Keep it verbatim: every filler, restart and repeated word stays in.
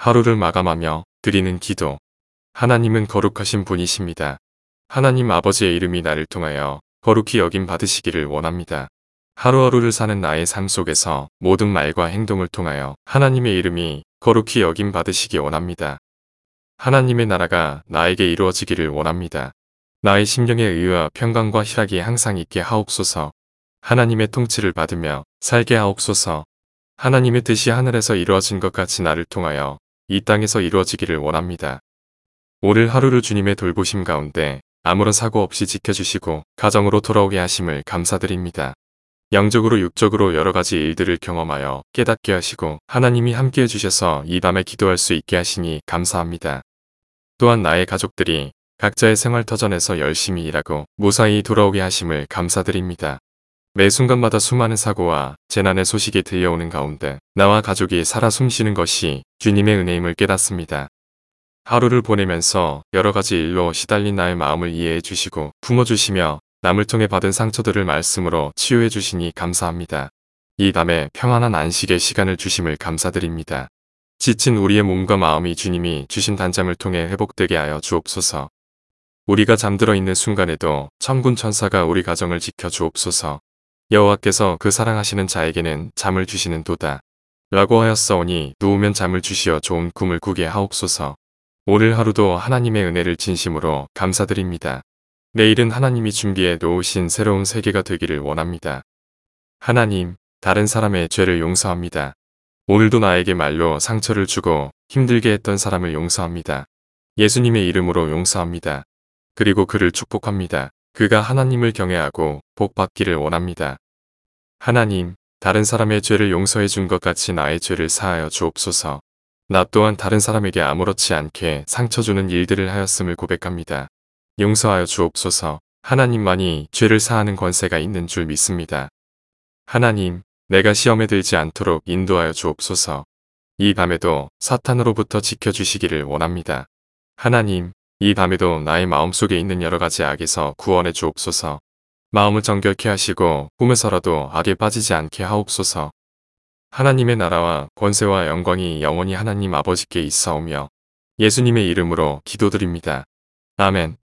하루를 마감하며 드리는 기도. 하나님은 거룩하신 분이십니다. 하나님 아버지의 이름이 나를 통하여 거룩히 여김 받으시기를 원합니다. 하루하루를 사는 나의 삶 속에서 모든 말과 행동을 통하여 하나님의 이름이 거룩히 여김 받으시기 원합니다. 하나님의 나라가 나에게 이루어지기를 원합니다. 나의 심령의 의와 평강과 희락이 항상 있게 하옵소서. 하나님의 통치를 받으며 살게 하옵소서. 하나님의 뜻이 하늘에서 이루어진 것 같이 나를 통하여 이 땅에서 이루어지기를 원합니다. 오늘 하루를 주님의 돌보심 가운데 아무런 사고 없이 지켜주시고 가정으로 돌아오게 하심을 감사드립니다. 영적으로 육적으로 여러가지 일들을 경험하여 깨닫게 하시고 하나님이 함께해 주셔서 이 밤에 기도할 수 있게 하시니 감사합니다. 또한 나의 가족들이 각자의 생활터전에서 열심히 일하고 무사히 돌아오게 하심을 감사드립니다. 매 순간마다 수많은 사고와 재난의 소식이 들려오는 가운데 나와 가족이 살아 숨쉬는 것이 주님의 은혜임을 깨닫습니다. 하루를 보내면서 여러가지 일로 시달린 나의 마음을 이해해 주시고 품어주시며 남을 통해 받은 상처들을 말씀으로 치유해 주시니 감사합니다. 이 밤에 평안한 안식의 시간을 주심을 감사드립니다. 지친 우리의 몸과 마음이 주님이 주신 단잠을 통해 회복되게 하여 주옵소서. 우리가 잠들어 있는 순간에도 천군 천사가 우리 가정을 지켜 주옵소서. 여호와께서 그 사랑하시는 자에게는 잠을 주시는 도다. 라고 하였사오니 누우면 잠을 주시어 좋은 꿈을 꾸게 하옵소서. 오늘 하루도 하나님의 은혜를 진심으로 감사드립니다. 내일은 하나님이 준비해 놓으신 새로운 세계가 되기를 원합니다. 하나님, 다른 사람의 죄를 용서합니다. 오늘도 나에게 말로 상처를 주고 힘들게 했던 사람을 용서합니다. 예수님의 이름으로 용서합니다. 그리고 그를 축복합니다. 그가 하나님을 경외하고 복받기를 원합니다. 하나님, 다른 사람의 죄를 용서해 준 것 같이 나의 죄를 사하여 주옵소서. 나 또한 다른 사람에게 아무렇지 않게 상처 주는 일들을 하였음을 고백합니다. 용서하여 주옵소서. 하나님만이 죄를 사하는 권세가 있는 줄 믿습니다. 하나님, 내가 시험에 들지 않도록 인도하여 주옵소서. 이 밤에도 사탄으로부터 지켜주시기를 원합니다. 하나님, 이 밤에도 나의 마음속에 있는 여러가지 악에서 구원해 주옵소서. 마음을 정결케 하시고 꿈에서라도 악에 빠지지 않게 하옵소서. 하나님의 나라와 권세와 영광이 영원히 하나님 아버지께 있사오며 예수님의 이름으로 기도드립니다. 아멘.